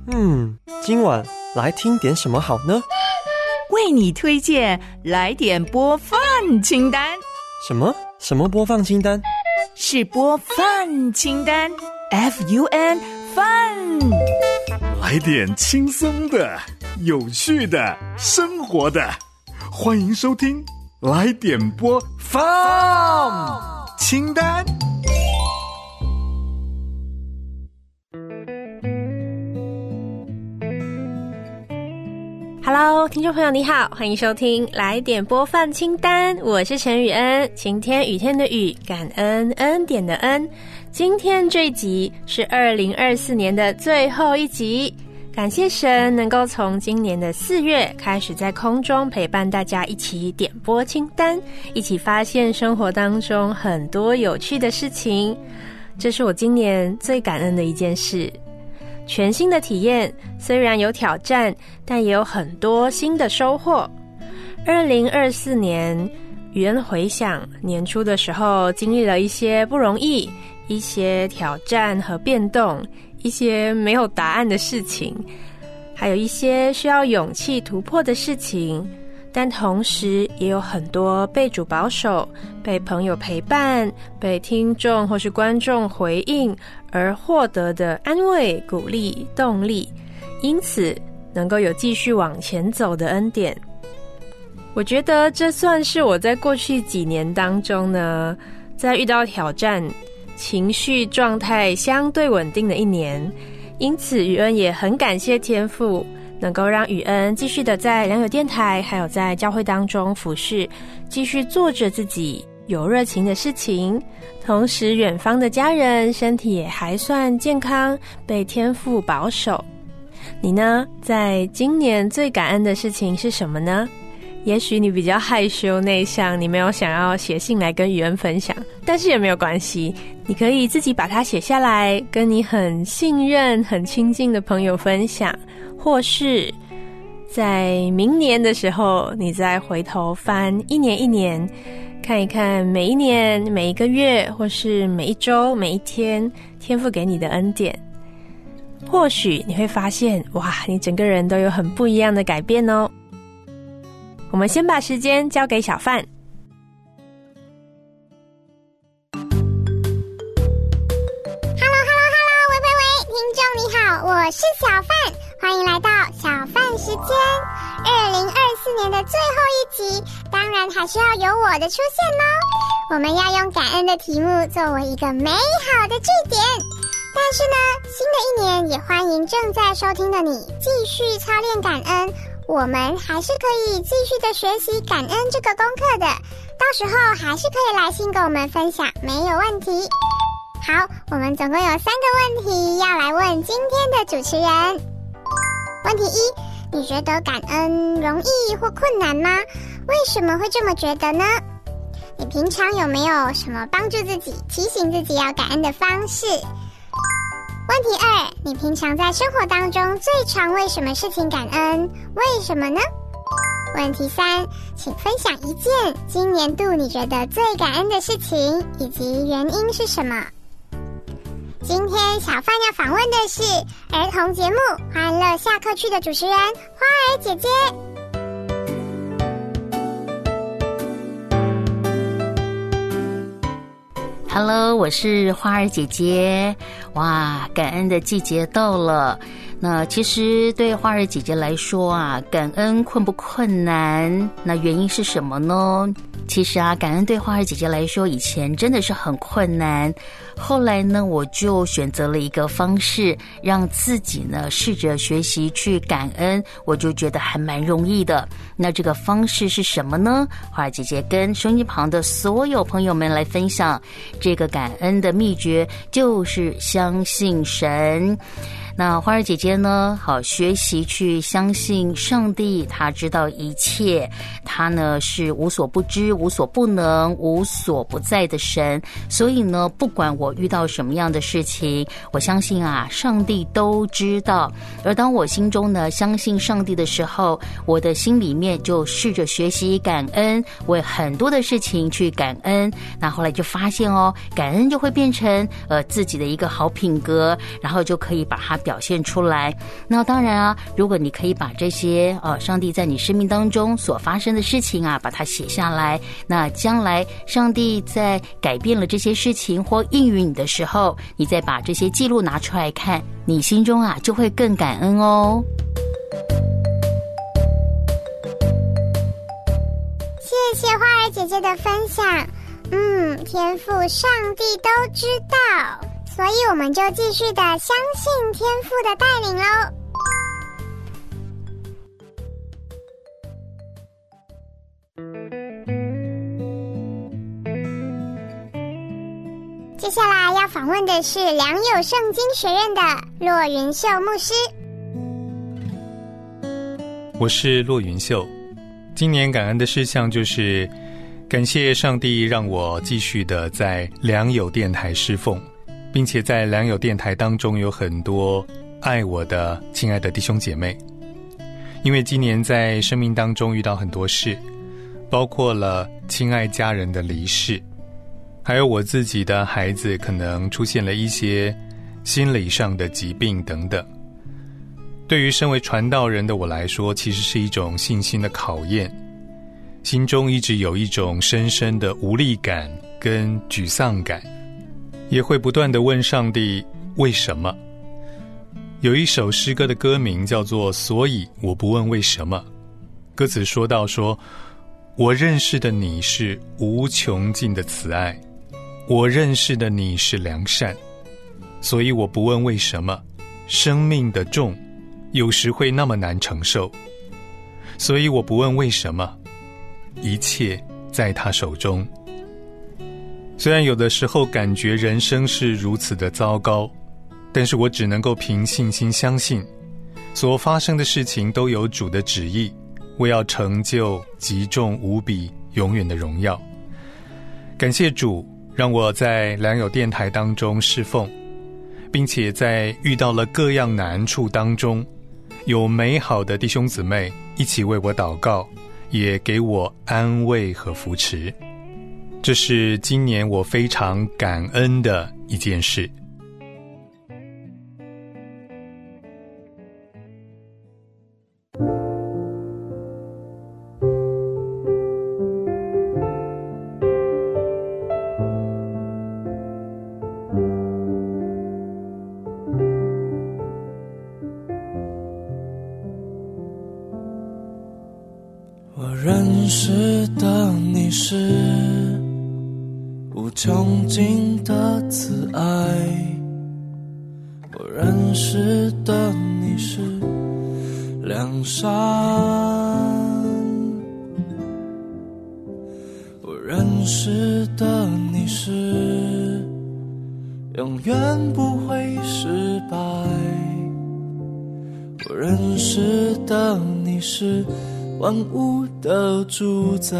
今晚来听点什么好呢？ 为你推荐来点播放清单。 什么播放清单？ 是播放清单 FUN Fun。 来点轻松的、有趣的、生活的，欢迎收听来点播放清单。 Hello， 听众朋友你好，欢迎收听来点播放清单，我是陈雨恩，晴天雨天的雨，感恩恩典的恩。今天这一集是2024年的最后一集，感谢神能够从今年的4月开始在空中陪伴大家一起点播清单，一起发现生活当中很多有趣的事情，这是我今年最感恩的一件事。全新的体验虽然有挑战，但也有很多新的收获。2024年，雨恩回想年初的时候经历了一些不容易，一些挑战和变动，一些没有答案的事情，还有一些需要勇气突破的事情，但同时也有很多被主保守，被朋友陪伴，被听众或是观众回应而获得的安慰、鼓励、动力，因此能够有继续往前走的恩典。我觉得这算是我在过去几年当中呢，在遇到挑战、情绪状态相对稳定的一年，因此雨恩也很感谢天父能够让雨恩继续的在良友电台还有在教会当中服侍，继续做着自己有热情的事情，同时远方的家人身体也还算健康，被天父保守。你呢？在今年最感恩的事情是什么呢？也许你比较害羞内向，你没有想要写信来跟雨恩分享，但是也没有关系，你可以自己把它写下来，跟你很信任很亲近的朋友分享，或是在明年的时候你再回头翻一年一年，看一看每一年每一个月或是每一周每一天天父给你的恩典，或许你会发现，哇，你整个人都有很不一样的改变哦。我们先把时间交给小范。 喂，听众你好，我是小范，欢迎来到小范时间。2024年的最后一集，当然还是要有我的出现咯。我们要用感恩的题目作为一个美好的句点。但是呢，新的一年也欢迎正在收听的你继续操练感恩，我们还是可以继续的学习感恩这个功课的，到时候还是可以来信跟我们分享，没有问题。好，我们总共有3个问题要来问今天的主持人。问题1，你觉得感恩容易或困难吗？为什么会这么觉得呢？你平常有没有什么帮助自己、提醒自己要感恩的方式？问题2，你平常在生活当中最常为什么事情感恩？为什么呢？问题3，请分享一件今年度你觉得最感恩的事情，以及原因是什么？今天小范要访问的是儿童节目《欢乐下课去》的主持人花儿姐姐。 Hello， 我是花儿姐姐。哇，感恩的季节到了。那其实对花儿姐姐来说啊，感恩困不困难？那原因是什么呢？其实啊，感恩对花儿姐姐来说，以前真的是很困难。后来呢，我就选择了一个方式，让自己呢试着学习去感恩，我就觉得还蛮容易的。那这个方式是什么呢？花儿姐姐跟收音旁的所有朋友们来分享，这个感恩的秘诀就是相信神。那花儿姐姐呢，好学习去相信上帝，他知道一切，他呢是无所不知、无所不能、无所不在的神。所以呢，不管我遇到什么样的事情，我相信啊，上帝都知道。而当我心中呢相信上帝的时候，我的心里面就试着学习感恩，为很多的事情去感恩。那后来就发现哦，感恩就会变成自己的一个好品格，然后就可以把它表现出来。那当然啊，如果你可以把这些上帝在你生命当中所发生的事情啊，把它写下来，那将来上帝在改变了这些事情或应允你的时候，你再把这些记录拿出来看，你心中啊就会更感恩哦。 谢谢花儿姐姐的分享。天父上帝都知道，所以我们就继续的相信天父的带领咯。接下来要访问的是良友圣经学院的骆云秀牧师。 我是骆云秀。今年感恩的事项就是感谢上帝让我继续的在良友电台侍奉，并且在良友电台当中有很多爱我的亲爱的弟兄姐妹。因为今年在生命当中遇到很多事，包括了亲爱家人的离世，还有我自己的孩子可能出现了一些心理上的疾病等等。对于身为传道人的我来说，其实是一种信心的考验，心中一直有一种深深的无力感跟沮丧感，也会不断地问上帝为什么。有一首诗歌的歌名叫做所以我不问为什么，歌词说到说，我认识的你是无穷尽的慈爱，我认识的你是良善，所以我不问为什么，生命的重有时会那么难承受，所以我不问为什么，一切在他手中。虽然有的时候感觉人生是如此的糟糕，但是我只能够凭信心相信，所发生的事情都有主的旨意，为要成就极重无比永远的荣耀。感谢主让我在良友电台当中侍奉，并且在遇到了各样难处当中，有美好的弟兄姊妹一起为我祷告，也给我安慰和扶持。这是今年我非常感恩的一件事。 我认识的你是无穷尽的慈爱，我认识的你是良善，我认识的你是永远不会失败，我认识的你是万物的主宰，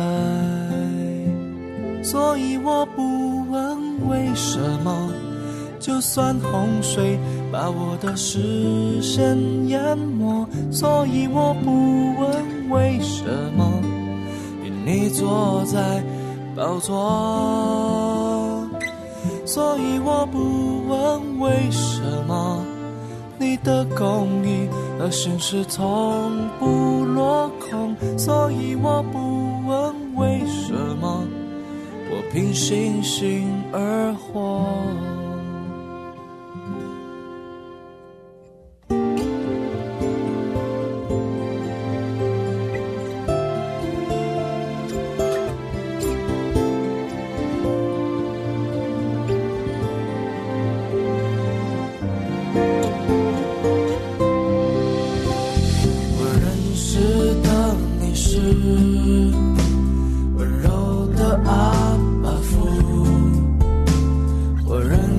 所以我不问为什么，就算洪水把我的视线淹没，所以我不问为什么，因你坐在宝座，所以我不问为什么，你的公义和信实从不落空，所以我不问为什么，我凭信心而活。温柔的阿爸父，我认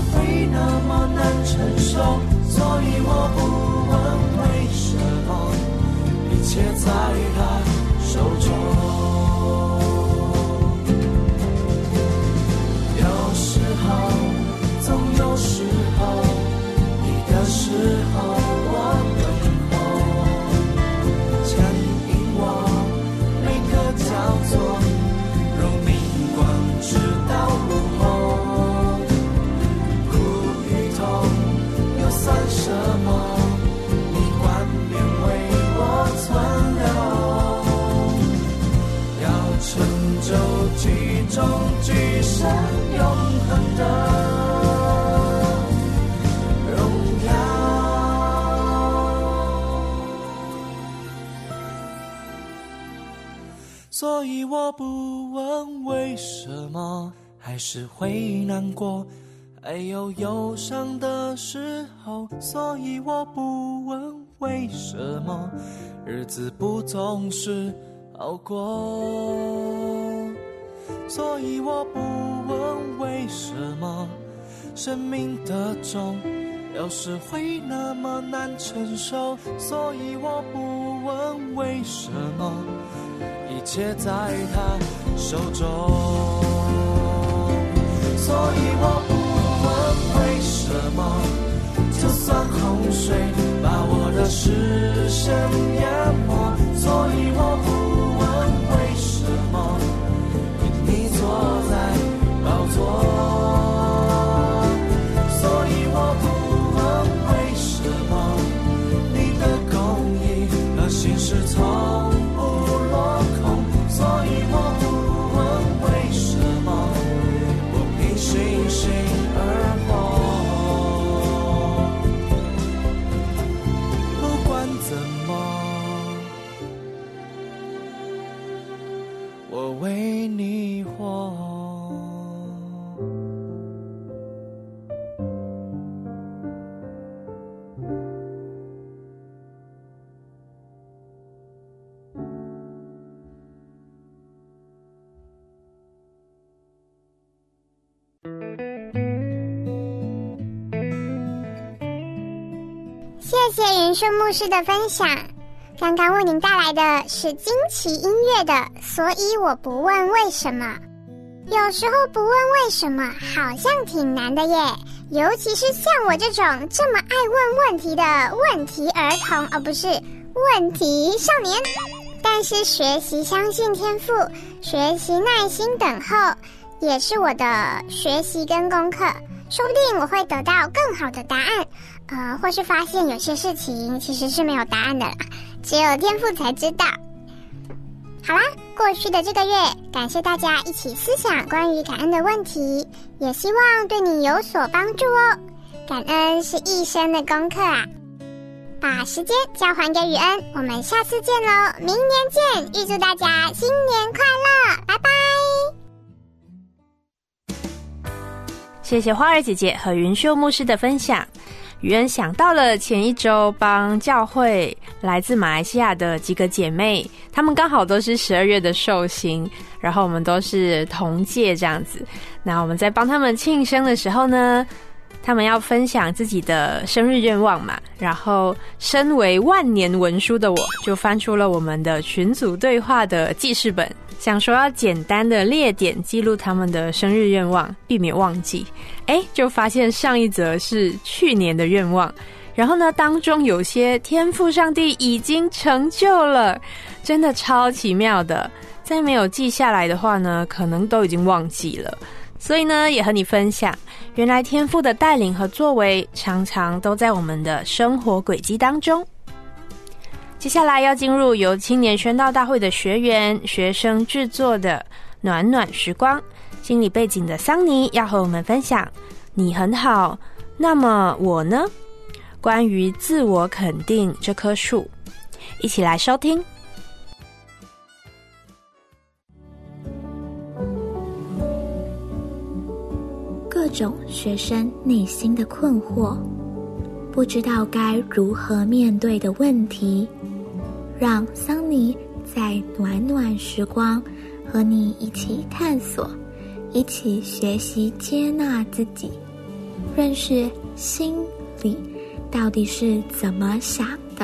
会那么难承受，所以我不问为什么，一切在他手中。有时候，总有时候，你的时候我等候，牵引我每个角落，如明光直到午后。苦与痛又算什么？你冠冕为我存留，要成就其中举身永恒的荣耀。所以我不问为什么，还是会难过，还有忧伤的时候，所以我不问为什么，日子不总是好过。所以我不问为什么，生命的重有时会那么难承受，所以我不问为什么，一切在他手中。所以我不问为什么，就算洪水把我的视线淹没，所以我不问为什么，你坐在宝座。所以我不问为什么，你的公义和信实从不落空，所以我不问为什么，我凭信心而活。不管怎么，我为你活。 谢谢云树牧师的分享。刚刚为您带来的是惊奇音乐的《所以我不问为什么》。有时候不问为什么好像挺难的耶，尤其是像我这种这么爱问问题的问题儿童，不是问题少年。但是学习相信天赋，学习耐心等候，也是我的学习跟功课，说不定我会得到更好的答案。或是发现有些事情其实是没有答案的啦，只有天父才知道。好啦，过去的这个月，感谢大家一起思想关于感恩的问题，也希望对你有所帮助哦。感恩是一生的功课啊！把时间交还给雨恩，我们下次见喽，明年见！预祝大家新年快乐，拜拜！ 谢谢花儿姐姐和云秀牧师的分享。雨恩想到了前一周帮教会来自马来西亚的几个姐妹，她们刚好都是12月的寿星，然后我们都是同届这样子。那我们在帮她们庆生的时候呢，她们要分享自己的生日愿望嘛，然后身为万年文书的我就翻出了我们的群组对话的记事本，想说要简单的列点记录他们的生日愿望，避免忘记。就发现上一则是去年的愿望，然后呢当中有些天父上帝已经成就了，真的超奇妙的，再没有记下来的话呢，可能都已经忘记了。所以呢也和你分享，原来天父的带领和作为常常都在我们的生活轨迹当中。接下来要进入由青年宣道大会的学员学生制作的暖暖时光，心理背景的桑尼要和我们分享你很好，那么我呢？关于自我肯定这棵树，一起来收听。 各种学生内心的困惑，不知道该如何面对的问题，让桑尼在暖暖时光和你一起探索，一起学习接纳自己。 认识心里到底是怎么想的。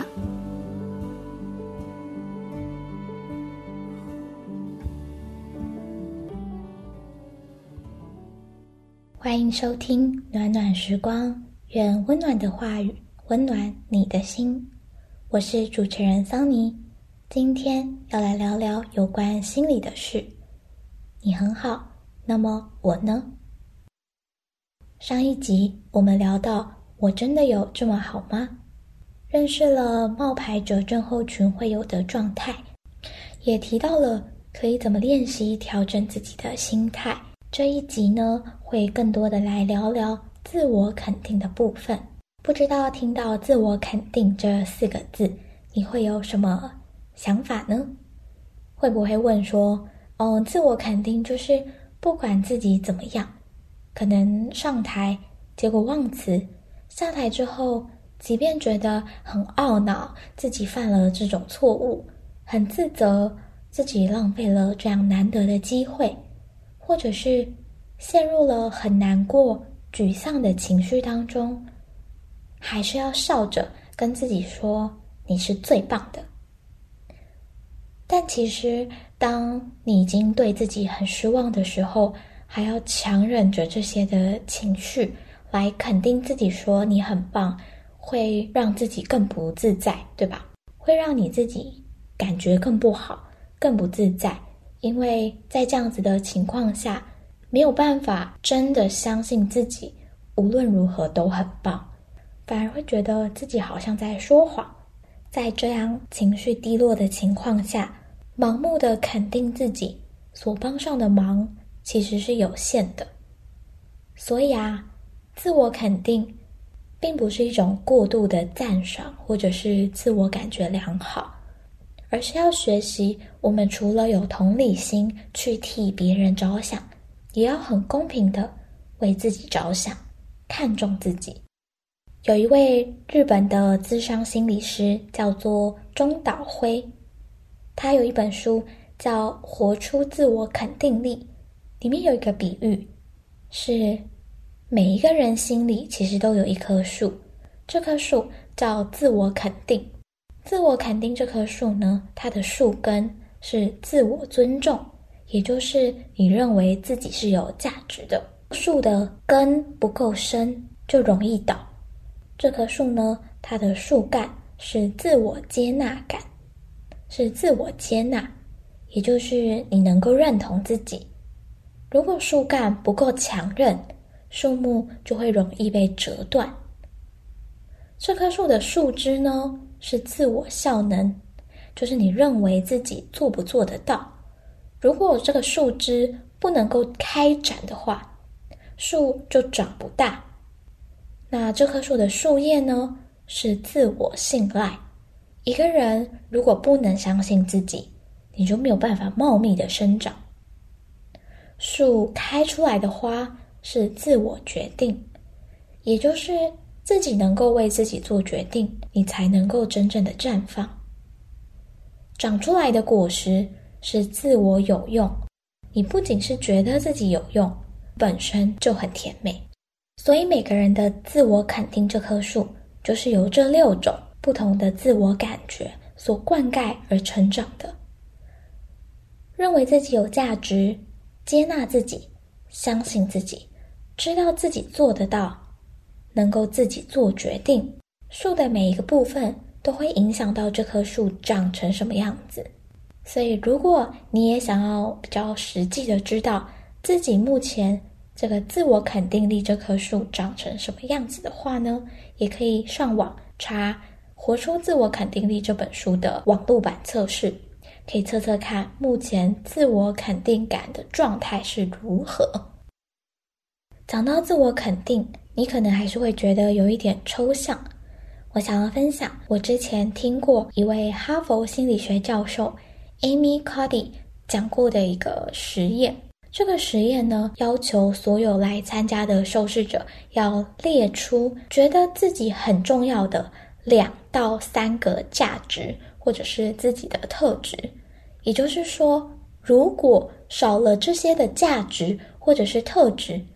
欢迎收听暖暖时光，愿温暖的话语温暖你的心。我是主持人桑尼，今天要来聊聊有关心理的事。你很好，那么我呢？上一集我们聊到，我真的有这么好吗？认识了冒牌者症候群会有的状态，也提到了可以怎么练习调整自己的心态。这一集呢，会更多的来聊聊自我肯定的部分。不知道听到自我肯定这4个字，你会有什么想法呢？会不会问说，自我肯定就是不管自己怎么样，可能上台结果忘词，下台之后即便觉得很懊恼自己犯了这种错误，很自责自己浪费了这样难得的机会，或者是陷入了很难过沮丧的情绪当中，还是要笑着跟自己说你是最棒的。但其实当你已经对自己很失望的时候，还要强忍着这些的情绪来肯定自己说你很棒，会让自己更不自在，对吧？会让你自己感觉更不好，更不自在，因为在这样子的情况下，没有办法真的相信自己无论如何都很棒，反而会觉得自己好像在说谎。在这样情绪低落的情况下，盲目的肯定自己所帮上的忙其实是有限的。所以自我肯定并不是一种过度的赞赏或者是自我感觉良好，而是要学习我们除了有同理心去替别人着想，也要很公平的为自己着想，看重自己。有一位日本的咨商心理师叫做中岛辉，他有一本书叫《活出自我肯定力》，里面有一个比喻，是每一个人心里其实都有一棵树，这棵树叫自我肯定。自我肯定这棵树呢，它的树根是自我尊重，也就是你认为自己是有价值的。树的根不够深，就容易倒。这棵树呢，它的树干是自我接纳感，是自我接纳，也就是你能够认同自己。如果树干不够强韧，树木就会容易被折断。这棵树的树枝呢，是自我效能，就是你认为自己做不做得到。如果这个树枝不能够开展的话，树就长不大。那这棵树的树叶呢，是自我信赖。一个人如果不能相信自己，你就没有办法茂密的生长。树开出来的花是自我决定，也就是自己能够为自己做决定，你才能够真正的绽放。长出来的果实是自我有用，你不仅是觉得自己有用，本身就很甜美。所以每个人的自我肯定这棵树，就是由这6种不同的自我感觉所灌溉而成长的。认为自己有价值，接纳自己，相信自己，知道自己做得到，能够自己做决定。树的每一个部分都会影响到这棵树长成什么样子。所以如果你也想要比较实际的知道自己目前这个自我肯定力这棵树长成什么样子的话呢，也可以上网查《活出自我肯定力》这本书的网络版测试，可以测测看目前自我肯定感的状态是如何。讲到自我肯定，你可能还是会觉得有一点抽象。我想要分享我之前听过一位哈佛心理学教授 Amy Cuddy 讲过的一个实验。这个实验呢，要求所有来参加的受试者要列出觉得自己很重要的2到3个价值或者是自己的特质。也就是说，如果少了这些的价值或者是特质，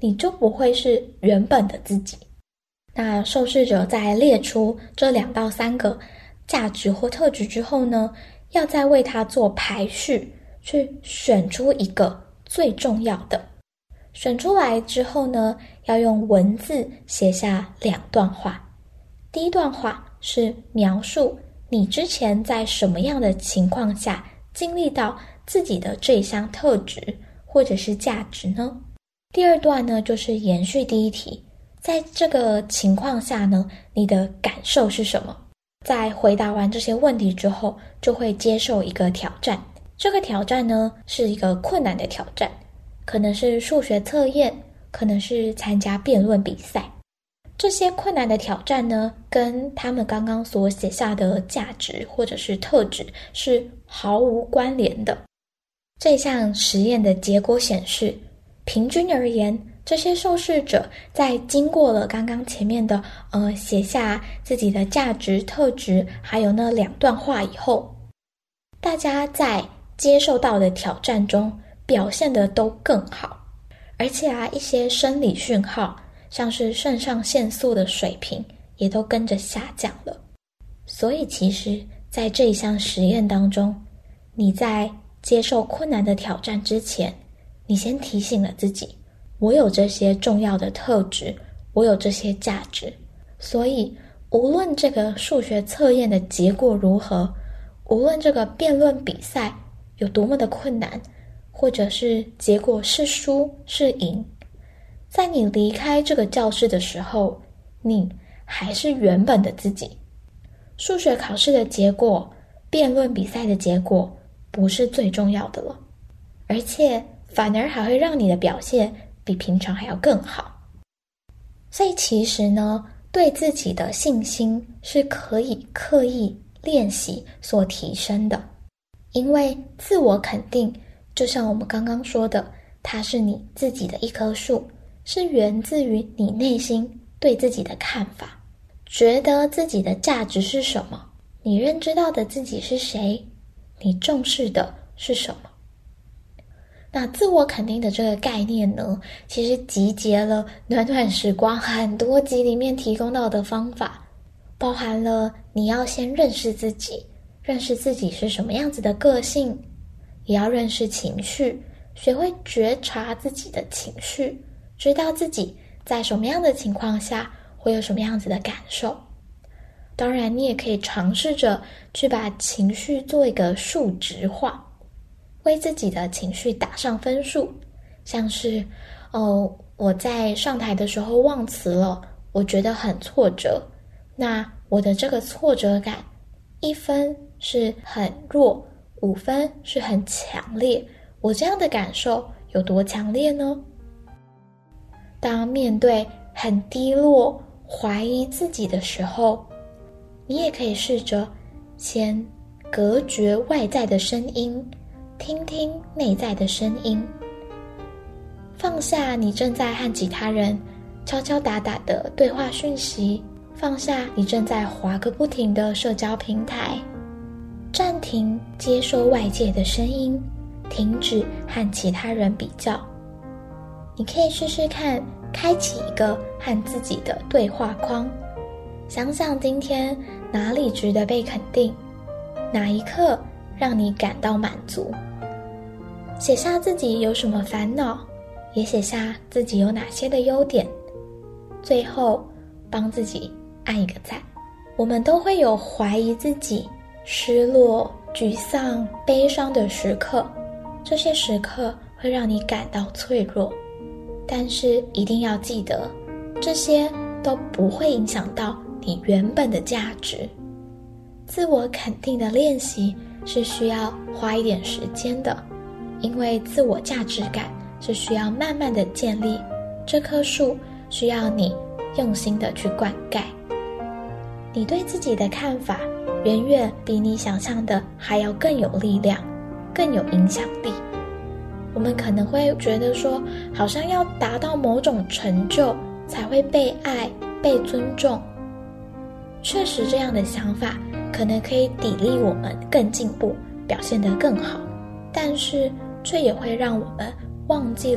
你就不会是原本的自己。那受试者在列出这2到3个价值或特质之后呢，要再为它做排序，去选出一个最重要的。选出来之后呢，要用文字写下2段话。第一段话是描述你之前在什么样的情况下经历到自己的这一项特质或者是价值呢？第二段呢，就是延续第一题，在这个情况下呢，你的感受是什么？在回答完这些问题之后，就会接受一个挑战。这个挑战呢，是一个困难的挑战，可能是数学测验，可能是参加辩论比赛。这些困难的挑战呢，跟他们刚刚所写下的价值或者是特质是毫无关联的。这项实验的结果显示，平均而言，这些受试者在经过了刚刚前面的写下自己的价值、特质，还有那2段话以后，大家在接受到的挑战中表现得都更好，而且一些生理讯号，像是肾上腺素的水平也都跟着下降了。所以其实在这一项实验当中，你在接受困难的挑战之前，你先提醒了自己，我有这些重要的特质，我有这些价值，所以无论这个数学测验的结果如何，无论这个辩论比赛有多么的困难，或者是结果是输是赢，在你离开这个教室的时候，你还是原本的自己。数学考试的结果，辩论比赛的结果不是最重要的了，而且反而还会让你的表现比平常还要更好。所以其实呢，对自己的信心是可以刻意练习所提升的。因为自我肯定，就像我们刚刚说的，它是你自己的一棵树，是源自于你内心对自己的看法，觉得自己的价值是什么，你认知到的自己是谁，你重视的是什么。那自我肯定的这个概念呢，其实集结了暖暖时光很多集里面提供到的方法，包含了你要先认识自己，认识自己是什么样子的个性，也要认识情绪，学会觉察自己的情绪，知道自己在什么样的情况下会有什么样子的感受。当然你也可以尝试着去把情绪做一个数值化，为自己的情绪打上分数，像是我在上台的时候忘词了，我觉得很挫折，那我的这个挫折感1分是很弱，5分是很强烈，我这样的感受有多强烈呢？当面对很低落、怀疑自己的时候，你也可以试着先隔绝外在的声音，听听内在的声音，放下你正在和其他人敲敲打打的对话讯息，放下你正在滑个不停的社交平台，暂停接收外界的声音，停止和其他人比较。你可以试试看，开启一个和自己的对话框，想想今天哪里值得被肯定，哪一刻让你感到满足。写下自己有什么烦恼，也写下自己有哪些的优点，最后帮自己按一个赞。我们都会有怀疑自己、失落、沮丧、悲伤的时刻，这些时刻会让你感到脆弱，但是一定要记得，这些都不会影响到你原本的价值。自我肯定的练习是需要花一点时间的，因为自我价值感是需要慢慢的建立，这棵树需要你用心的去灌溉。你对自己的看法远远比你想象的还要更有力量，更有影响力。我们可能会觉得说，好像要达到某种成就才会被爱、被尊重。确实这样的想法可能可以砥砺我们更进步，表现得更好，但是却也会让我们忘记了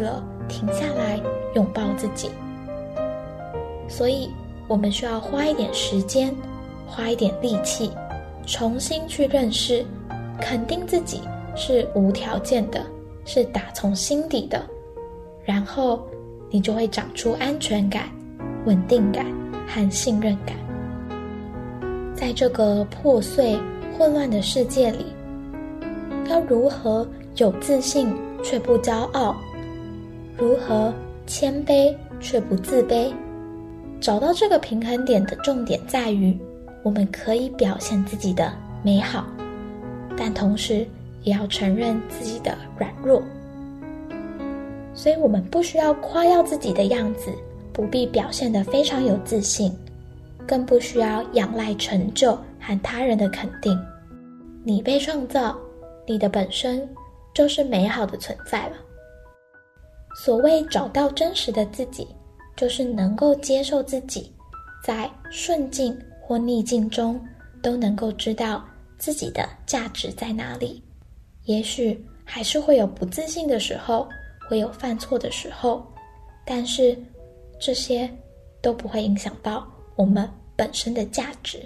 停下来拥抱自己。所以我们需要花一点时间，花一点力气，重新去认识，肯定自己是无条件的，是打从心底的，然后你就会长出安全感、稳定感和信任感。在这个破碎混乱的世界里，要如何有自信却不骄傲？如何谦卑却不自卑？找到这个平衡点的重点在于，我们可以表现自己的美好，但同时也要承认自己的软弱。所以我们不需要夸耀自己的样子，不必表现得非常有自信，更不需要仰赖成就和他人的肯定。你被创造，你的本身就是美好的存在了。所谓找到真实的自己，就是能够接受自己，在顺境或逆境中都能够知道自己的价值在哪里。也许还是会有不自信的时候，会有犯错的时候，但是这些都不会影响到我们本身的价值。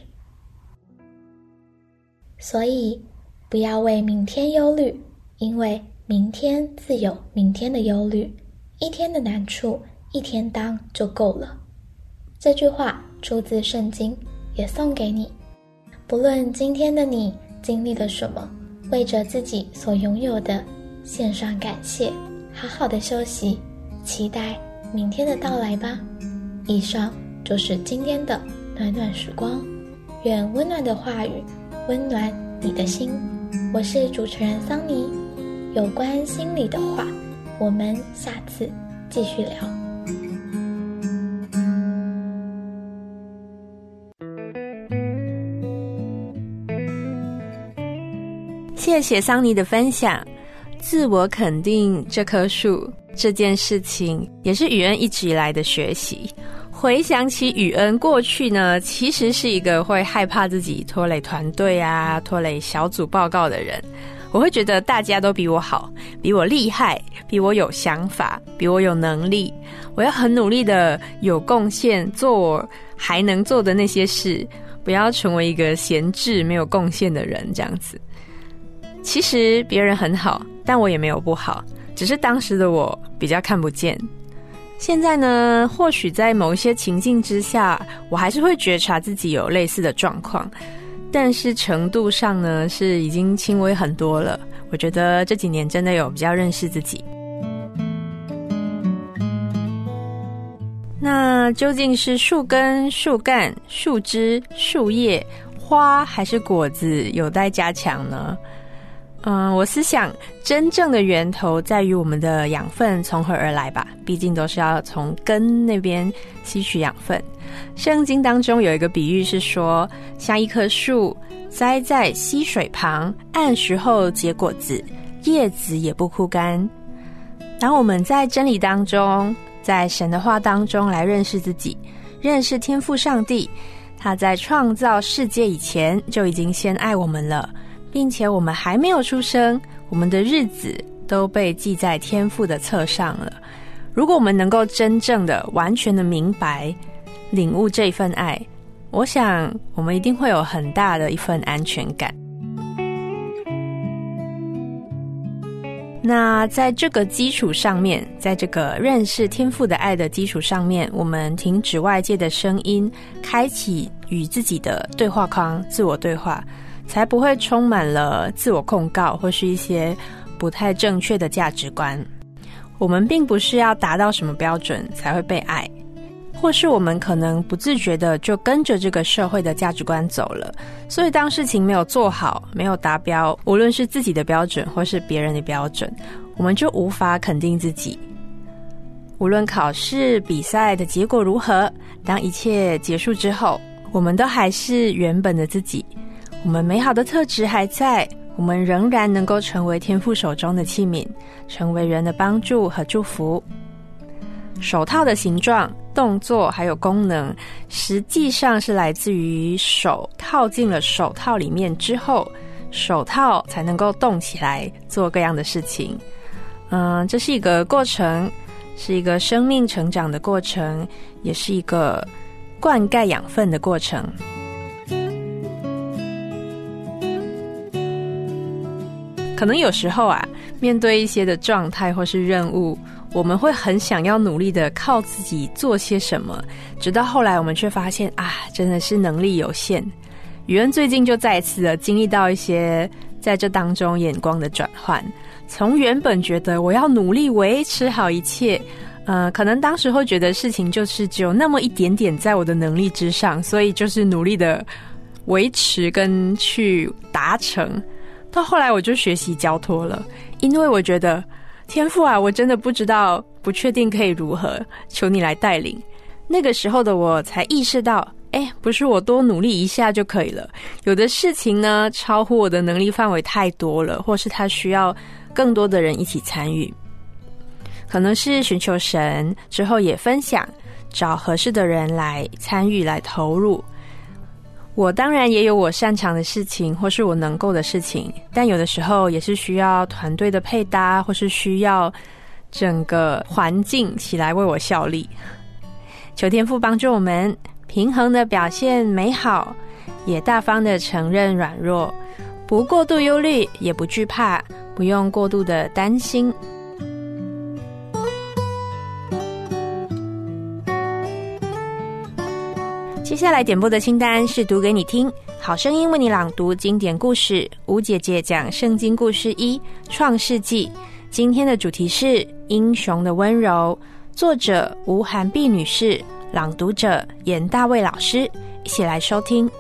所以不要为明天忧虑，因为明天自有明天的忧虑，一天的难处一天当就够了。这句话出自圣经，也送给你。不论今天的你经历了什么，为着自己所拥有的献上感谢，好好的休息，期待明天的到来吧。以上就是今天的暖暖时光，愿温暖的话语温暖你的心。我是主持人桑尼，有关心里的话，我们下次继续聊。 谢谢桑尼的分享。自我肯定这棵树这件事情，也是宇恩一直以来的学习。回想起宇恩过去呢，其实是一个会害怕自己拖累团队啊、拖累小组报告的人。我会觉得大家都比我好，比我厉害，比我有想法，比我有能力，我要很努力的有贡献，做我还能做的那些事，不要成为一个闲置没有贡献的人这样子。其实别人很好，但我也没有不好，只是当时的我比较看不见。现在呢，或许在某一些情境之下，我还是会觉察自己有类似的状况，但是程度上呢，是已经轻微很多了。我觉得这几年真的有比较认识自己。那究竟是树根、树干、树枝、树叶、花还是果子有待加强呢？我思想真正的源头在于我们的养分从何而来吧，毕竟都是要从根那边吸取养分。圣经当中有一个比喻是说，像一棵树栽在溪水旁，按时候结果子，叶子也不枯干。当我们在真理当中，在神的话当中来认识自己，认识天父上帝，他在创造世界以前就已经先爱我们了，并且我们还没有出生，我们的日子都被记在天父的册上了。如果我们能够真正的完全的明白领悟这份爱，我想我们一定会有很大的一份安全感。那在这个基础上面，在这个认识天父的爱的基础上面，我们停止外界的声音，开启与自己的对话框，自我对话，才不会充满了自我控告或是一些不太正确的价值观。我们并不是要达到什么标准才会被爱，或是我们可能不自觉的就跟着这个社会的价值观走了，所以当事情没有做好，没有达标，无论是自己的标准或是别人的标准，我们就无法肯定自己。无论考试比赛的结果如何，当一切结束之后，我们都还是原本的自己，我们美好的特质还在，我们仍然能够成为天父手中的器皿，成为人的帮助和祝福。手套的形状、动作还有功能，实际上是来自于手套进了手套里面之后，手套才能够动起来做各样的事情。这是一个过程， 是一个生命成长的过程，也是一个灌溉养分的过程。可能有时候啊，面对一些的状态或是任务，我们会很想要努力的靠自己做些什么，直到后来我们却发现啊，真的是能力有限。宇恩最近就再一次的经历到一些在这当中眼光的转换，从原本觉得我要努力维持好一切，可能当时会觉得事情就是只有那么一点点在我的能力之上，所以就是努力的维持跟去达成。到后来我就学习交托了，因为我觉得天父啊，我真的不知道，不确定可以如何，求你来带领。那个时候的我才意识到，不是我多努力一下就可以了，有的事情呢超乎我的能力范围太多了，或是它需要更多的人一起参与。可能是寻求神之后也分享，找合适的人来参与来投入。我当然也有我擅长的事情或是我能够的事情，但有的时候也是需要团队的配搭，或是需要整个环境起来为我效力。求天父帮助我们平衡的表现美好，也大方的承认软弱，不过度忧虑，也不惧怕，不用过度的担心。接下来点播的清单是读给你听，好声音为你朗读经典故事，吴姐姐讲圣经故事1，创世纪。今天的主题是英雄的温柔，作者吴涵碧女士，朗读者严大卫老师。一起来收听。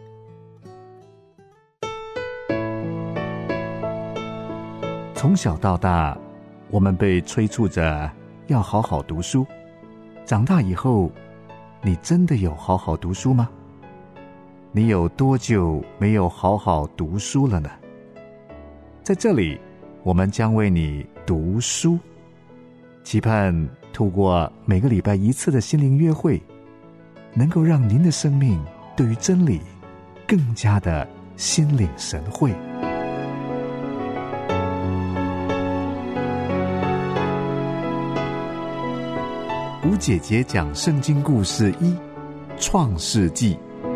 从小到大，我们被催促着要好好读书。长大以后，你真的有好好读书吗？你有多久没有好好读书了呢？在这里，我们将为你读书，期盼透过每个礼拜一次的心灵约会，能够让您的生命对于真理更加的心领神会。吴姐姐讲圣经故事1，创世纪。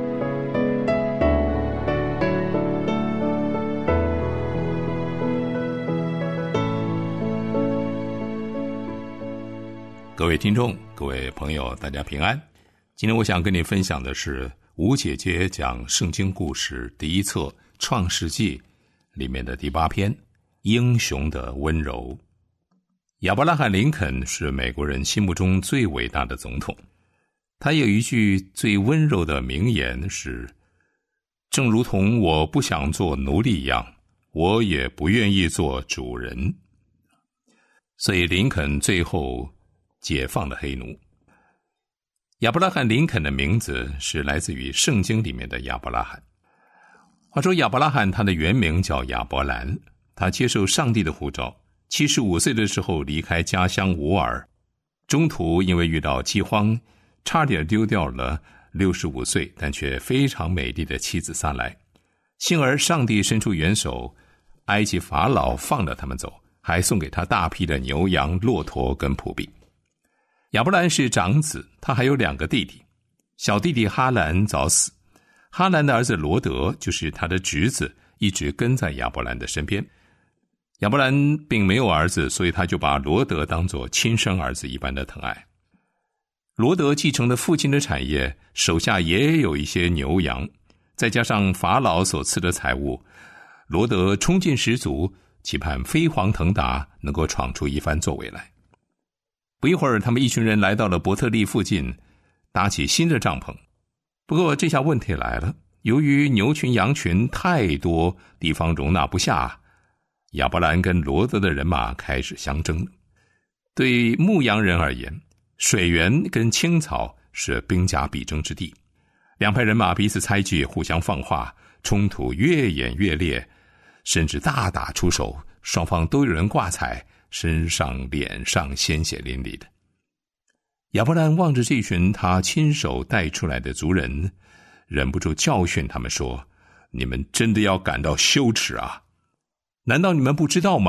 各位听众，各位朋友，大家平安。今天我想跟你分享的是吴姐姐讲圣经故事第1册创世纪里面的第8篇，英雄的温柔。亚伯拉罕·林肯是美国人心目中最伟大的总统，他有一句最温柔的名言是：正如同我不想做奴隶一样，我也不愿意做主人。所以林肯最后解放了黑奴。亚伯拉罕·林肯的名字是来自于圣经里面的亚伯拉罕。话说亚伯拉罕他的原名叫亚伯兰，他接受上帝的呼召，75岁的时候离开家乡乌尔，中途因为遇到饥荒，差点丢掉了65岁但却非常美丽的妻子撒莱。幸而上帝伸出援手，埃及法老放了他们走，还送给他大批的牛羊、骆驼跟仆婢。亚伯兰是长子，他还有2个弟弟，小弟弟哈兰早死，哈兰的儿子罗德就是他的侄子，一直跟在亚伯兰的身边。亚伯兰并没有儿子，所以他就把罗德当作亲生儿子一般的疼爱。罗德继承了父亲的产业，手下也有一些牛羊，再加上法老所赐的财物，罗德冲劲十足，期盼飞黄腾达，能够闯出一番作为来。不一会儿，他们一群人来到了伯特利附近，搭起新的帐篷。不过这下问题来了，由于牛群羊群太多，地方容纳不下，亚伯兰跟罗德的人马开始相争了。对牧羊人而言，水源跟青草是兵家必争之地，两派人马彼此猜忌，互相放话，冲突越演越烈，甚至大打出手，双方都有人挂彩，身上脸上鲜血淋漓的。亚伯兰望着这群他亲手带出来的族人，忍不住教训他们说：你们真的要感到羞耻啊！难道你们不知道吗？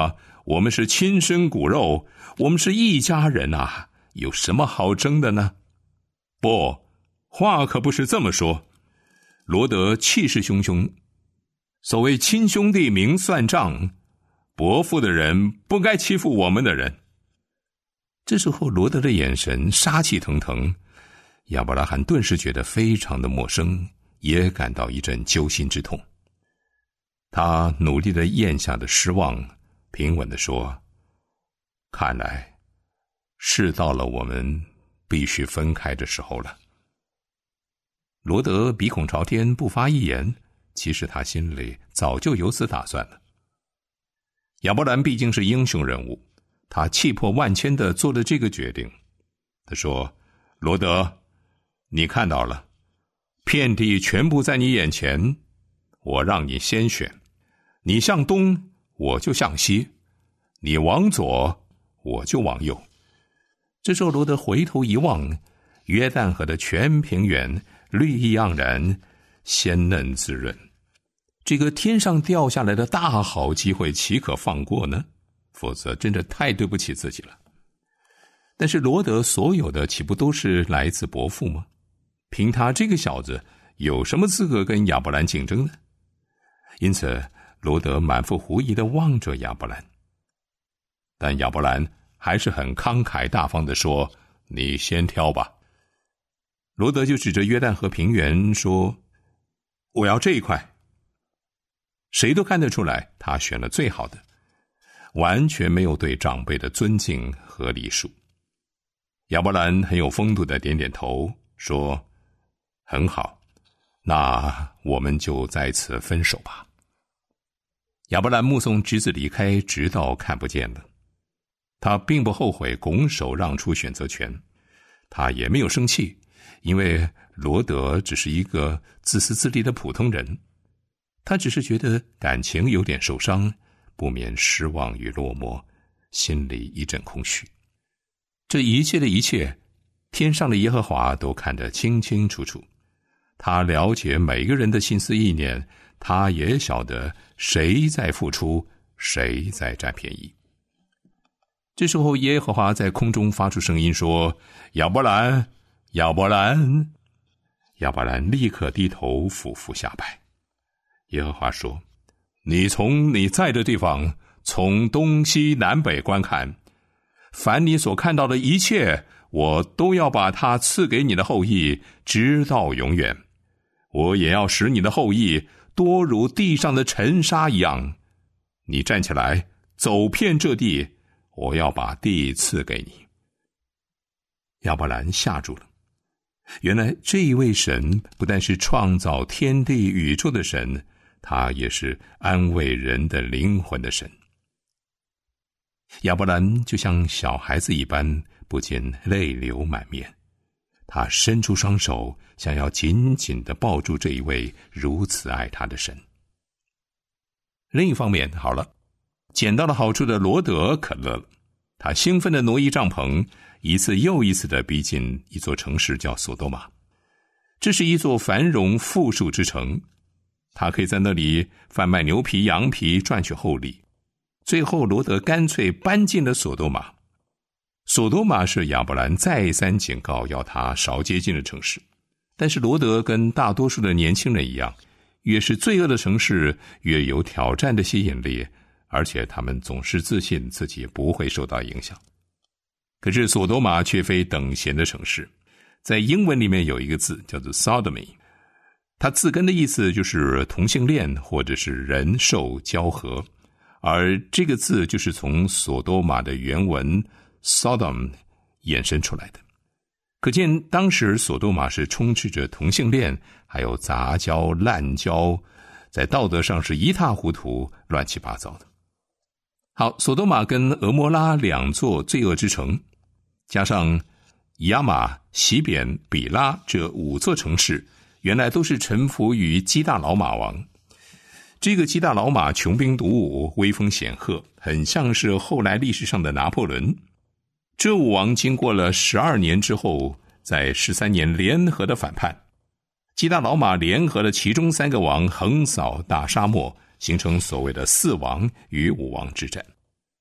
我们是亲生骨肉，我们是一家人啊，有什么好争的呢？不，话可不是这么说。罗德气势汹汹，所谓亲兄弟明算账，伯父的人不该欺负我们的人。这时候罗德的眼神杀气腾腾，亚伯拉罕顿时觉得非常的陌生，也感到一阵揪心之痛。他努力地咽下的失望，平稳地说：看来是到了我们必须分开的时候了。罗德鼻孔朝天，不发一言，其实他心里早就有此打算了。亚伯兰毕竟是英雄人物，他气魄万千地做了这个决定。他说：罗德，你看到了，遍地全部在你眼前，我让你先选，你向东我就向西，你往左我就往右。这时候罗德回头一望，约旦河的全平原绿意盎然，鲜嫩滋润。这个天上掉下来的大好机会岂可放过呢？否则真的太对不起自己了。但是罗德所有的岂不都是来自伯父吗？凭他这个小子有什么资格跟亚伯兰竞争呢？因此罗德满腹狐疑地望着亚伯兰，但亚伯兰还是很慷慨大方地说：你先挑吧。罗德就指着约旦河平原说：我要这一块。谁都看得出来他选了最好的，完全没有对长辈的尊敬和礼数。亚伯兰很有风度地点点头说：很好，那我们就在此分手吧。亚伯兰目送侄子离开，直到看不见了。他并不后悔拱手让出选择权，他也没有生气，因为罗德只是一个自私自利的普通人，他只是觉得感情有点受伤，不免失望与落寞，心里一阵空虚。这一切的一切，天上的耶和华都看得清清楚楚，他了解每个人的心思意念，他也晓得谁在付出，谁在占便宜。这时候耶和华在空中发出声音说：亚伯兰，亚伯兰。亚伯兰立刻低头俯伏下拜。耶和华说：你从你在的地方，从东西南北观看，凡你所看到的一切，我都要把它赐给你的后裔，直到永远。我也要使你的后裔多如地上的尘沙一样。你站起来，走遍这地，我要把地赐给你。亚伯兰吓住了，原来这一位神不但是创造天地宇宙的神，他也是安慰人的灵魂的神。亚伯兰就像小孩子一般，不禁泪流满面。他伸出双手，想要紧紧地抱住这一位如此爱他的神。另一方面，好了，捡到了好处的罗德可乐了，他兴奋地挪移帐篷，一次又一次地逼近一座城市，叫索多玛。这是一座繁荣富庶之城，他可以在那里贩卖牛皮羊皮赚取厚利。最后罗德干脆搬进了索多玛。索多玛是亚伯兰再三警告要他少接近的城市，但是罗德跟大多数的年轻人一样，越是罪恶的城市越有挑战的吸引力，而且他们总是自信自己不会受到影响。可是索多玛却非等闲的城市，在英文里面有一个字叫做 sodomy， 它字根的意思就是同性恋或者是人兽交合，而这个字就是从索多玛的原文 Sodom 衍生出来的。可见当时索多玛是充斥着同性恋，还有杂交滥交，在道德上是一塌糊涂，乱七八糟的。好，索多玛跟俄摩拉两座罪恶之城，加上亚玛、洗扁、比拉这5座城市，原来都是臣服于基大老马王。这个基大老马穷兵黩武，威风显赫，很像是后来历史上的拿破仑。这5王经过了12年之后，在13年联合的反叛，基大老马联合了其中3个王，横扫大沙漠，形成所谓的4王与5王之战。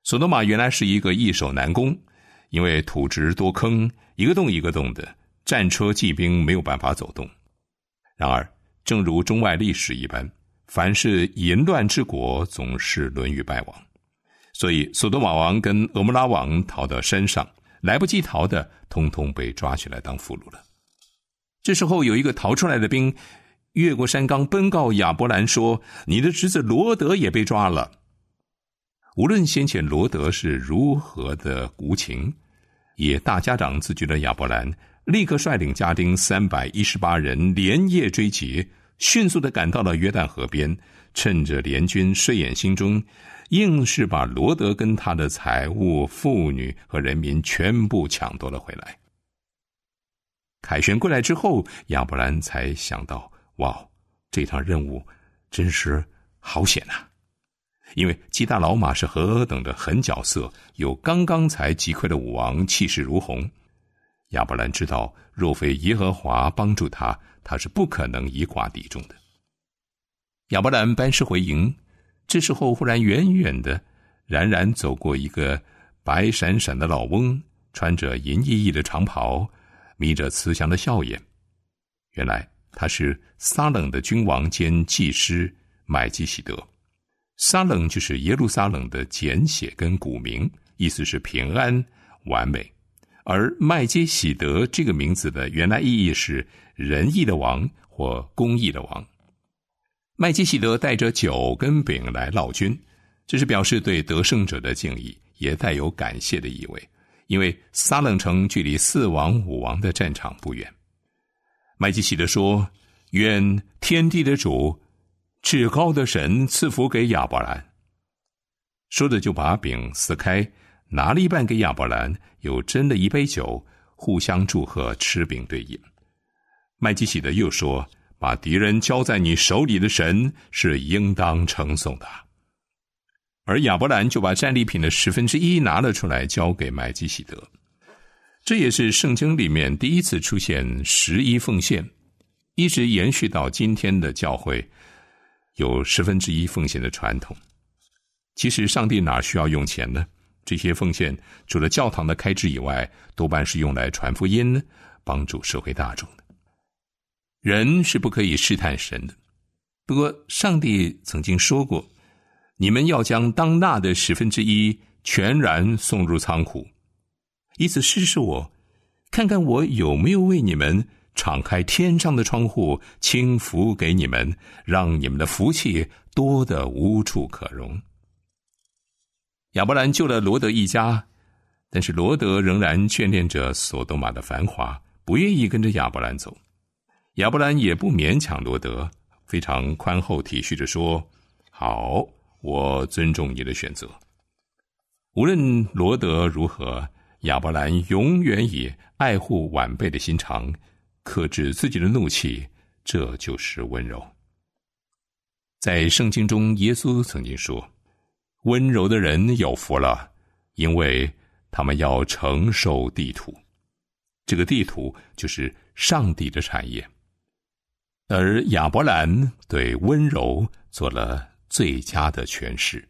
索多玛原来是一个易守难攻，因为土质多坑，一个洞一个洞的，战车骑兵没有办法走动。然而正如中外历史一般，凡是淫乱之国总是沦于败亡，所以索多玛王跟俄摩拉王逃到山上，来不及逃的通通被抓起来当俘虏了。这时候有一个逃出来的兵越过山冈，奔告亚伯兰说，你的侄子罗德也被抓了。无论先前罗德是如何的无情，也大家长自居的亚伯兰立刻率领家丁318人连夜追击，迅速地赶到了约旦河边，趁着联军睡眼惺忪，硬是把罗德跟他的财物、妇女和人民全部抢夺了回来。凯旋归来之后，亚伯兰才想到，哇，这趟任务真是好险啊！因为基大老马是何等的狠角色，有刚刚才击溃的武王，气势如虹。亚伯兰知道，若非耶和华帮助他，他是不可能以寡敌众的。亚伯兰班师回营，这时候忽然远远的冉冉走过一个白闪闪的老翁，穿着银熠熠的长袍，眯着慈祥的笑颜。原来他是撒冷的君王兼祭司麦基洗德。撒冷就是耶路撒冷的简写跟古名，意思是平安完美。而麦基洗德这个名字的原来意义是仁义的王或公义的王。麦基洗德带着酒跟饼来劳军，这是表示对得胜者的敬意，也带有感谢的意味，因为撒冷城距离4王5王的战场不远。麦基洗德说，愿天地的主至高的神赐福给亚伯兰。说着就把饼撕开，拿了一半给亚伯兰，又斟了一杯酒，互相祝贺，吃饼对饮。麦基洗德又说，把敌人交在你手里的神是应当称颂的。而亚伯兰就把战利品的1/10拿了出来，交给麦基洗德。这也是圣经里面第一次出现11奉献，一直延续到今天的教会有1/10奉献的传统。其实上帝哪需要用钱呢？这些奉献除了教堂的开支以外，多半是用来传福音，帮助社会大众的。人是不可以试探神的，不过上帝曾经说过，你们要将当纳的1/10全然送入仓库，以此试试我，看看我有没有为你们敞开天上的窗户，倾福给你们，让你们的福气多得无处可容。亚伯兰救了罗德一家，但是罗德仍然眷恋着索多玛的繁华，不愿意跟着亚伯兰走。亚伯兰也不勉强罗德，非常宽厚体恤地说，好，我尊重你的选择。无论罗德如何，亚伯兰永远以爱护晚辈的心肠克制自己的怒气，这就是温柔。在圣经中，耶稣曾经说，温柔的人有福了，因为他们要承受地土。这个地土就是上帝的产业。而亚伯兰对温柔做了最佳的诠释。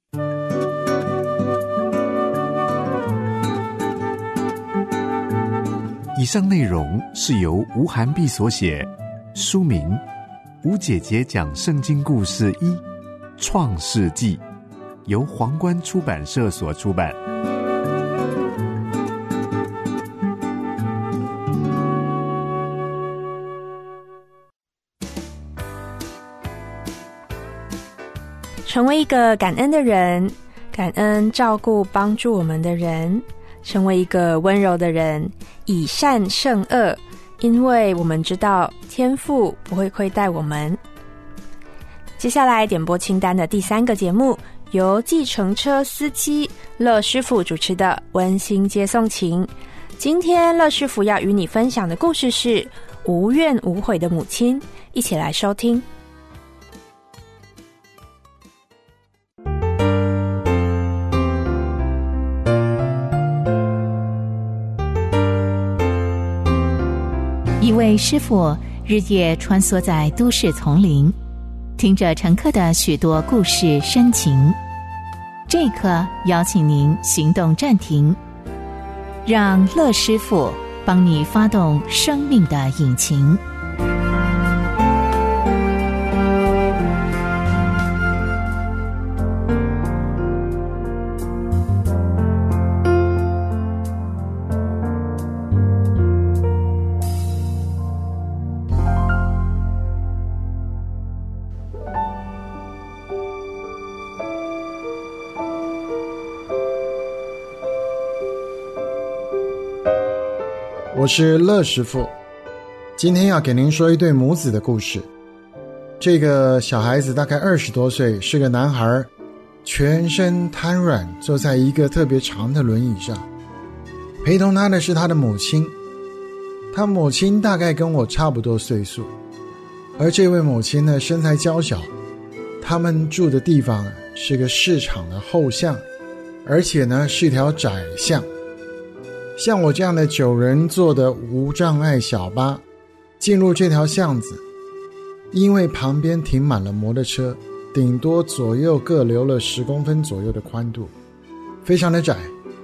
以上内容是由吴涵碧所写，书名《吴姐姐讲圣经故事1创世纪》，由皇冠出版社所出版。 成为一个感恩的人，感恩照顾帮助我们的人，成为一个温柔的人，以善胜恶，因为我们知道天父不会亏待我们。接下来点播清单的第3个节目，由计程车司机乐师傅主持的温馨接送情。今天乐师傅要与你分享的故事是无怨无悔的母亲，一起来收听。 一位师傅日夜穿梭在都市丛林，听着乘客的许多故事深情。 这一刻邀请您行动暂停，让乐师傅帮你发动生命的引擎。 我是乐师傅，今天要给您说一对母子的故事。这个小孩子大概20多岁，是个男孩，全身瘫软，坐在一个特别长的轮椅上。陪同他的是他的母亲，他母亲大概跟我差不多岁数，而这位母亲呢，身材娇小。他们住的地方是个市场的后巷，而且呢是一条窄巷。像我这样的9人坐的无障碍小巴进入这条巷子，因为旁边停满了摩托车，顶多左右各留了10公分左右的宽度，非常的窄。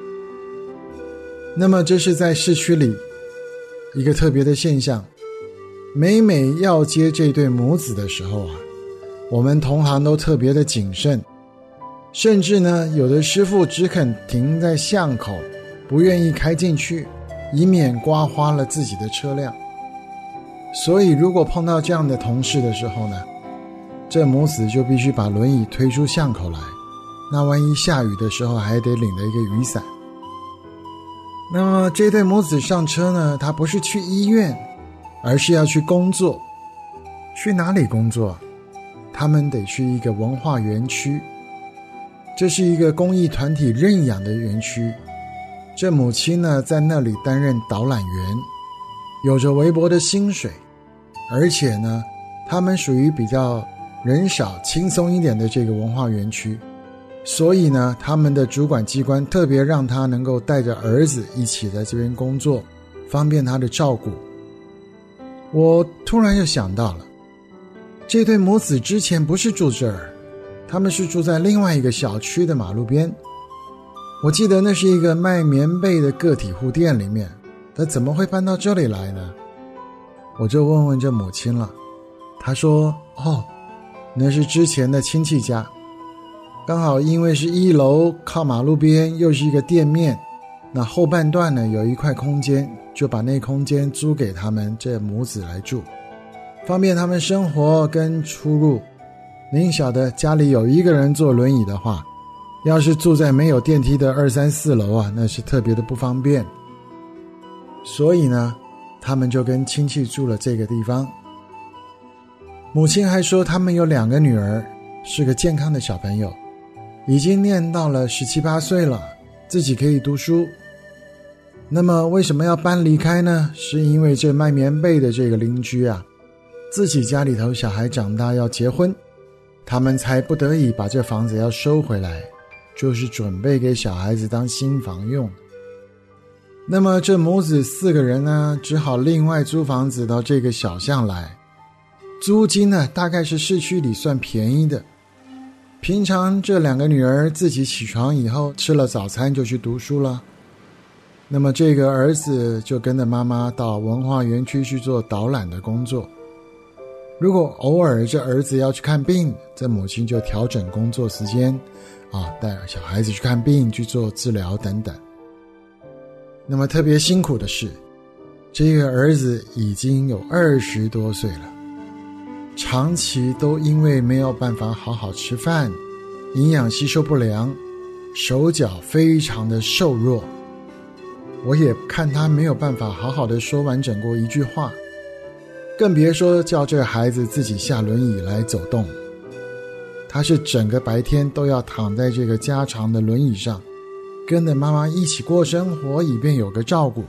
那么这是在市区里一个特别的现象，每要接这对母子的时候啊，我们同行都特别的谨慎，甚至呢有的师傅只肯停在巷口，不愿意开进去，以免刮花了自己的车辆。所以如果碰到这样的同事的时候呢，这母子就必须把轮椅推出巷口来，那万一下雨的时候还得领了一个雨伞。那么这对母子上车呢，他不是去医院，而是要去工作。去哪里工作？他们得去一个文化园区，这是一个公益团体认养的园区。这母亲呢，在那里担任导览员，有着微薄的薪水，而且呢，他们属于比较人少轻松一点的这个文化园区，所以呢，他们的主管机关特别让他能够带着儿子一起在这边工作，方便他的照顾。我突然又想到了，这对母子之前不是住这儿，他们是住在另外一个小区的马路边。我记得那是一个卖棉被的个体户店里面，他怎么会搬到这里来呢？我就问问这母亲了，她说那是之前的亲戚家，刚好因为是1楼靠马路边，又是一个店面，那后半段呢有一块空间，就把那空间租给他们这母子来住，方便他们生活跟出入。您晓得家里有一个人坐轮椅的话，要是住在没有电梯的2、3、4楼啊，那是特别的不方便。所以呢，他们就跟亲戚住了这个地方。母亲还说他们有2个女儿，是个健康的小朋友，已经念到了17、18岁了，自己可以读书。那么为什么要搬离开呢？是因为这卖棉被的这个邻居啊，自己家里头小孩长大要结婚，他们才不得已把这房子要收回来，就是准备给小孩子当新房用。那么这母子4个人呢，只好另外租房子到这个小巷来，租金呢大概是市区里算便宜的。平常这2个女儿自己起床以后吃了早餐就去读书了，那么这个儿子就跟着妈妈到文化园区去做导览的工作。如果偶尔这儿子要去看病，这母亲就调整工作时间带小孩子去看病，去做治疗等等。那么特别辛苦的是，这个儿子已经有20多岁了，长期都因为没有办法好好吃饭，营养吸收不良，手脚非常的瘦弱。我也看他没有办法好好的说完整过一句话，更别说叫这个孩子自己下轮椅来走动。他是整个白天都要躺在这个加长的轮椅上，跟着妈妈一起过生活，以便有个照顾。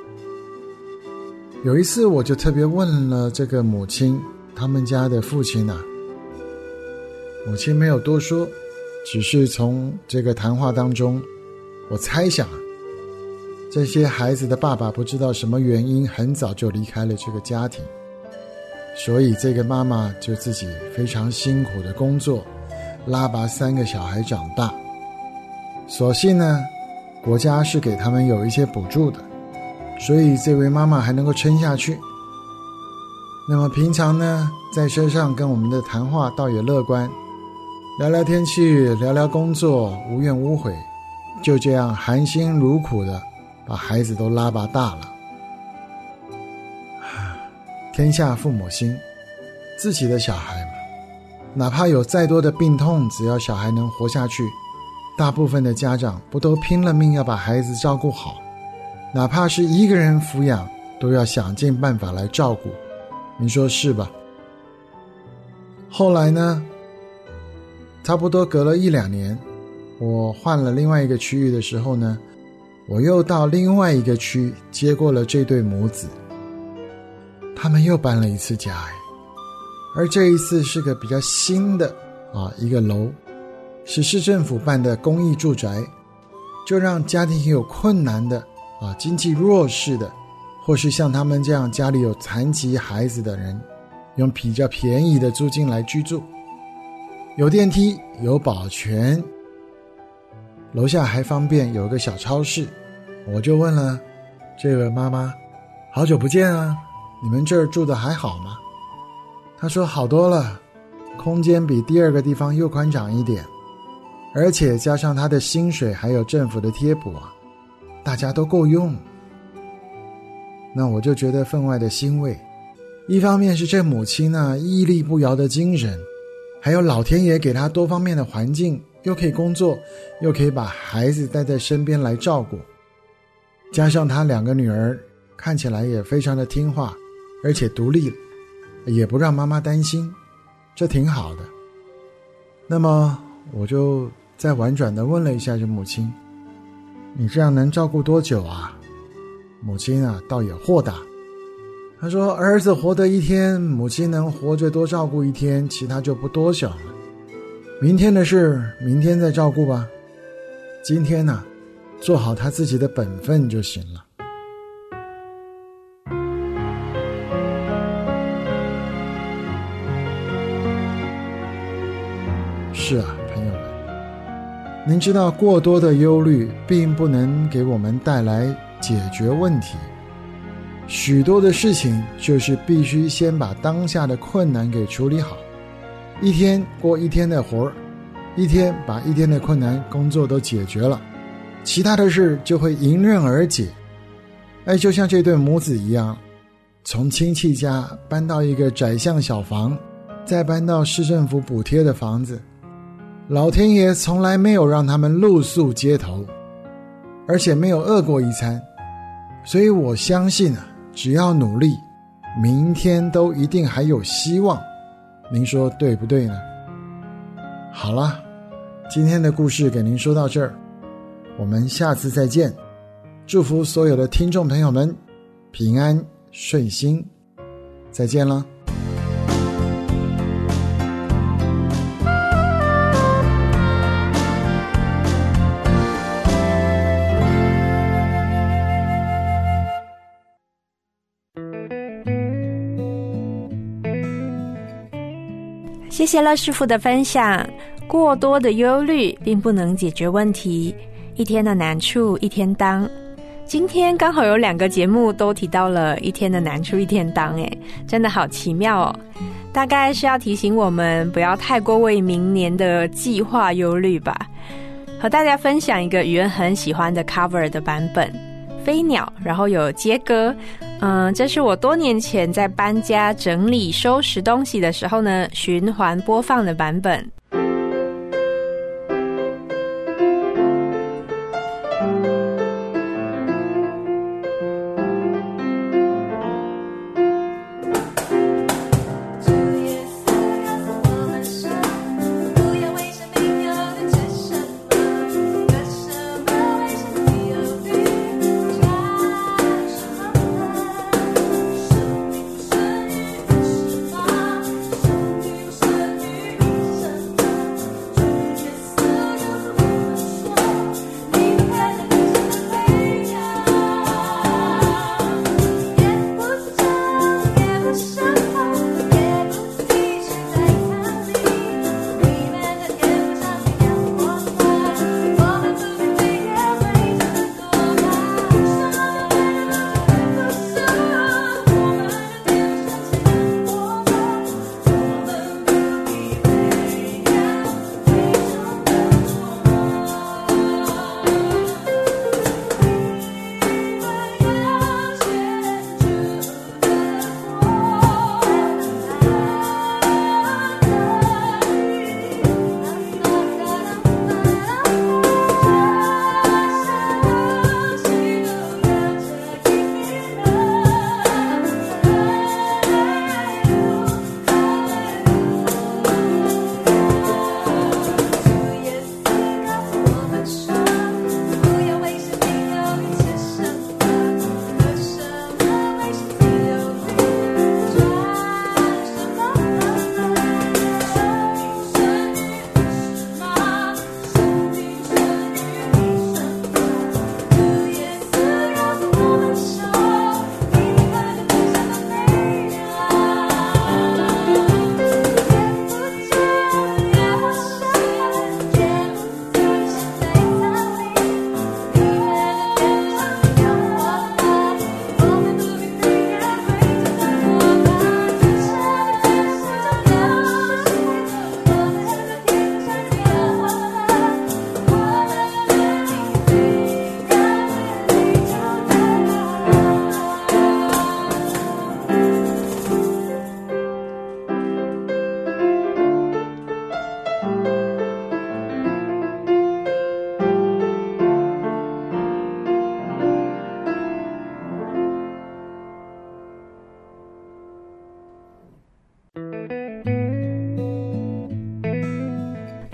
有一次我就特别问了这个母亲，他们家的父亲啊，母亲没有多说，只是从这个谈话当中，我猜想这些孩子的爸爸不知道什么原因很早就离开了这个家庭，所以这个妈妈就自己非常辛苦的工作，拉拔3个小孩长大。 所幸呢，国家是给他们有一些补助的，所以这位妈妈还能够撑下去。那么平常呢，在车上跟我们的谈话倒也乐观，聊聊天气，聊聊工作，无怨无悔，就这样含辛茹苦的把孩子都拉拔大了。天下父母心，自己的小孩嘛，哪怕有再多的病痛，只要小孩能活下去，大部分的家长不都拼了命要把孩子照顾好，哪怕是一个人抚养，都要想尽办法来照顾，您说是吧？后来呢，差不多隔了1-2年，我换了另外一个区域的时候呢，我又到另外一个区接过了这对母子，他们又搬了一次家，而这一次是个比较新的一个楼，是市政府办的公益住宅，就让家庭有困难的经济弱势的，或是像他们这样家里有残疾孩子的人，用比较便宜的租金来居住，有电梯，有保全，楼下还方便有个小超市。我就问了这位妈妈，好久不见啊，你们这儿住的还好吗？她说好多了，空间比第二个地方又宽敞一点，而且加上她的薪水还有政府的贴补大家都够用。那我就觉得分外的欣慰，一方面是这母亲屹立不摇的精神，还有老天爷给她多方面的环境，又可以工作，又可以把孩子带在身边来照顾，加上她2个女儿看起来也非常的听话，而且独立，也不让妈妈担心，这挺好的。那么我就再婉转地问了一下这母亲，你这样能照顾多久啊？母亲倒也豁达，她说儿子活得一天，母亲能活着多照顾一天，其他就不多想了，明天的事明天再照顾吧，今天做好他自己的本分就行了。是啊，朋友们，您知道过多的忧虑并不能给我们带来解决问题，许多的事情就是必须先把当下的困难给处理好，一天过一天的活儿，一天把一天的困难工作都解决了，其他的事就会迎刃而解。就像这对母子一样，从亲戚家搬到一个窄巷小房，再搬到市政府补贴的房子，老天爷从来没有让他们露宿街头，而且没有饿过一餐，所以我相信只要努力，明天都一定还有希望。您说对不对呢？好了，今天的故事给您说到这儿，我们下次再见。祝福所有的听众朋友们平安顺心，再见了。 谢谢乐师傅的分享。过多的忧虑并不能解决问题，一天的难处一天当。今天刚好有2个节目都提到了一天的难处一天当，真的好奇妙哦。大概是要提醒我们不要太过为明年的计划忧虑吧。和大家分享一个宇恩很喜欢的 cover 的版本，飞鸟，然后有接歌。这是我多年前在搬家整理收拾东西的时候呢，循环播放的版本。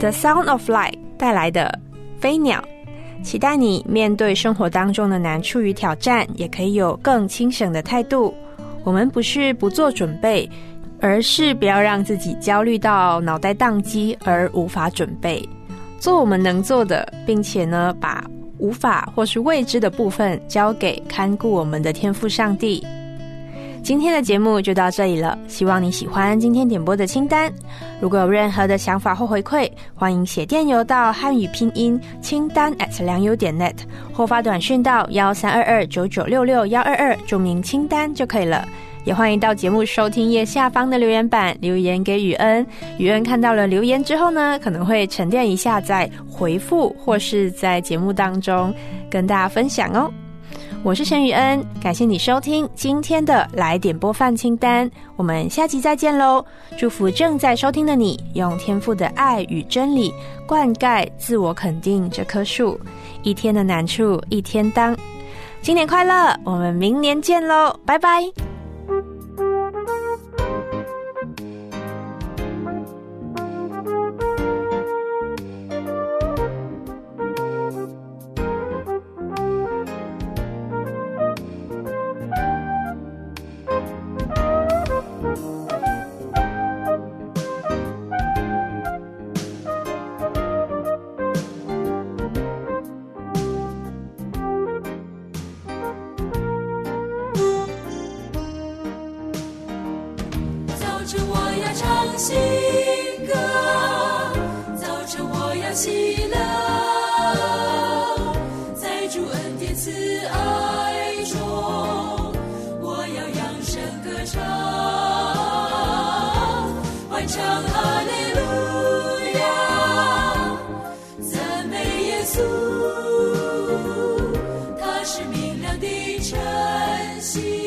The Sound of Light 带来的飞鸟，期待你面对生活当中的难处与挑战，也可以有更轻省的态度。我们不是不做准备，而是不要让自己焦虑到脑袋宕机而无法准备，做我们能做的，并且呢，把无法或是未知的部分交给看顾我们的天父上帝。今天的节目就到这里了，希望你喜欢今天点播的清单。如果有任何的想法或回馈，欢迎写电邮到汉语拼音清单@良友.net，或发短讯到1322996622，注明清单就可以了。也欢迎到节目收听页下方的留言板留言给雨恩，雨恩看到了留言之后呢，可能会沉淀一下再回复，或是在节目当中跟大家分享哦。我是陈雨恩，感谢你收听今天的来点播放清单，我们下集再见咯。祝福正在收听的你，用天父的爱与真理灌溉自我肯定这棵树，一天的难处一天当。新年快乐，我们明年见咯，拜拜。 新歌，早晨我要喜乐，在主恩典慈爱中，我要扬声歌唱，欢唱哈利路亚，赞美耶稣，他是明亮的晨曦。